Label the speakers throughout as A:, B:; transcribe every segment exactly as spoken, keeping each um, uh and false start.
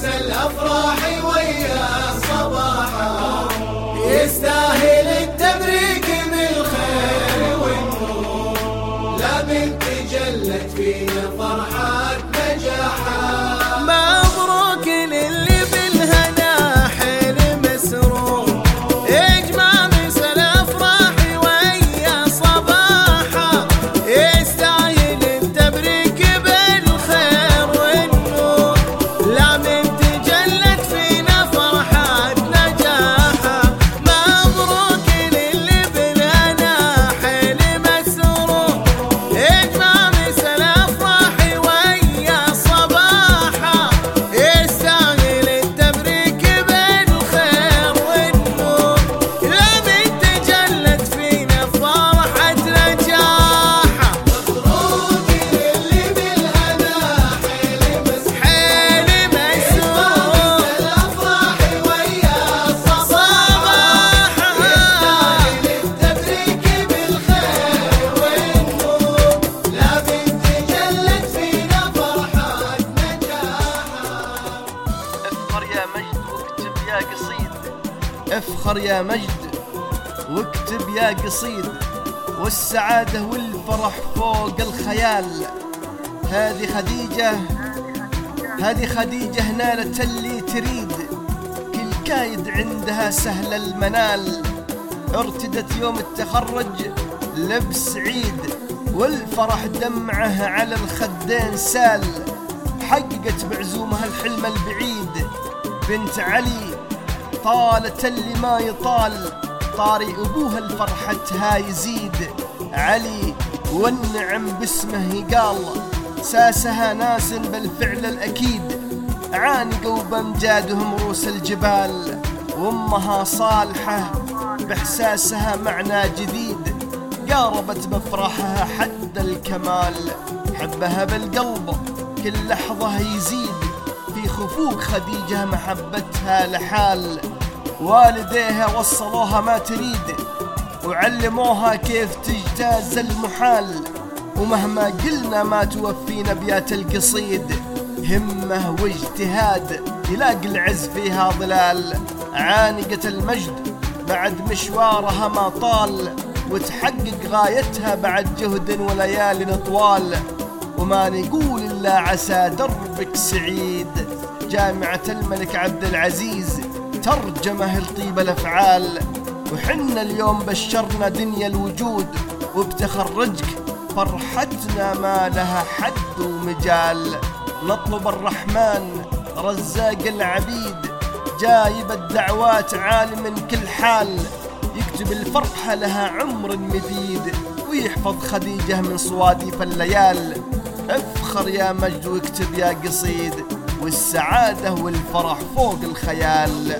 A: الأفراح ويا صباحا، يستاهل التبريك بالخير والنور، لا بنت جلت فينا فرحة نجاحا.
B: مبروك للي بالهنا حين مسرور، اجمع مسا الافراح ويا صباحا، يستاهل التبريك بالخير والنور، لا بنت جلت فينا فرحة نجاحا. مبروك للي بالهنا حين مسرور، اجمع مسا الافراح ويا صباحا، يستاهل التبريك بالخير والنور، لا بنت جلت فينا فرحة نجاحا.
A: مبروك للي بالهنا حين مسرور،
B: حين مسرور
A: الأفراح ويا صباحا، يستاهل التبريك بالخير والنور، لا بنت جلت فينا فرحة نجاحا.
C: افخر يا مجد واكتب يا قصيد، افخر يا مجد واكتب يا قصيد، والسعادة والفرح فوق الخيال. هذه خديجة هذه خديجة نالت اللي تريد، كل كايد عندها سهل المنال. ارتدت يوم التخرج لبس عيد، والفرح دمعه على الخدين سال. حققت بعزومها الحلم البعيد، بنت علي طالت اللي ما يطال، طاري أبوها الفرحتها يزيد. علي والنعم باسمه يقال، ساسها ناس بالفعل الأكيد، عانقوا بأمجادهم رؤوس الجبال. وأمها صالحة بإحساسها معنى جديد، قاربت بفرحها حد الكمال. حبها بالقلب كل لحظة يزيد، في خفوق خديجة محبتها لحال. والديها وصلوها ما تريد، وعلموها كيف تجتاز المحال. ومهما قلنا ما توفينا بيات القصيد، همة واجتهاد يلاقي العز فيها ظلال. عانقت المجد بعد مشوارها ما طال، وتحقق غايتها بعد جهد وليال طوال. وما نقول إلا عسى دربك سعيد، جامعة الملك عبد العزيز ترجمه لطيب الأفعال. وحنا اليوم بشرنا دنيا الوجود، وبتخرجك فرحتنا ما لها حد ومجال. نطلب الرحمن رزاق العبيد، جايب الدعوات عالم من كل حال، يكتب الفرحة لها عمر مديد، ويحفظ خديجة من صوادف الليال. افخر يا مجد واكتب يا قصيد، والسعادة والفرح فوق الخيال.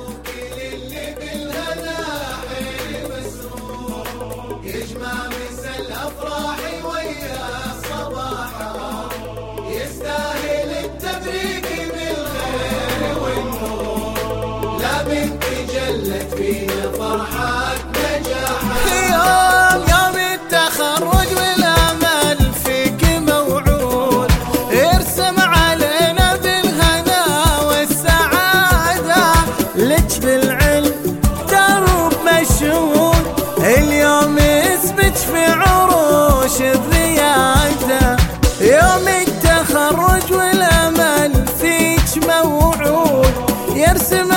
A: للي بالهنا حين مسرور، يجمع مسا الأفراح ويا صباحا، يستاهل التبريك بالخير والنور، لا بنت جلت فينا فرحة نجاحا.
B: يوم يوم التخرج والامل فيك موعود، ارسم علينا بالهنا والسعادة، لك بالعلم درب مشهود، اليوم يثبت في عروش الريادة. يوم التخرج والامل فيك موعود، يرسم